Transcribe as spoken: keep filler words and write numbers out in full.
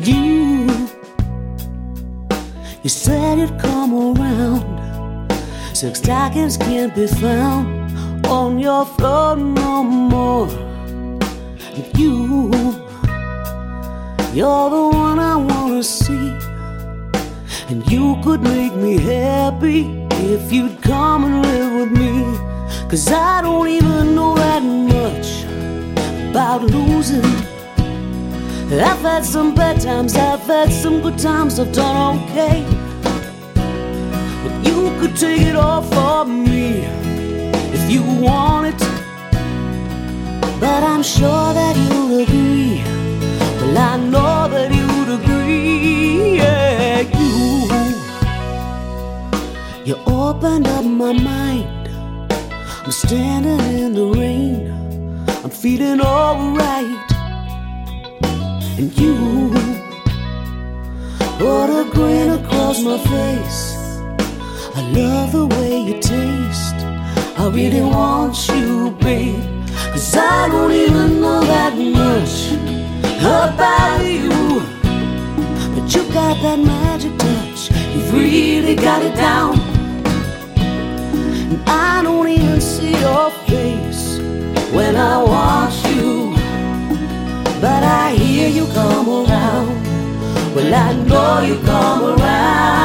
You, you said you'd come around. Six stockings can't be found on your floor no more. You, you're the one I wanna see, and you could make me happy if you'd come and live with me. Cause I don't even know that much about losing. I've had some bad times, I've had some good times, I've done okay. But you could take it all for me if you want it. But I'm sure that you'll agree. Well, I know that you'd agree. Yeah, you, you opened up my mind. I'm standing in the rain, I'm feeling alright. And you put a grin across my face. I love the way you taste. I really want you, babe. Cause I don't even know that much about you, but you got that magic touch. You've really got it down. And I don't even see your face when I watch you, but I hear you come around. Well, I know you come around.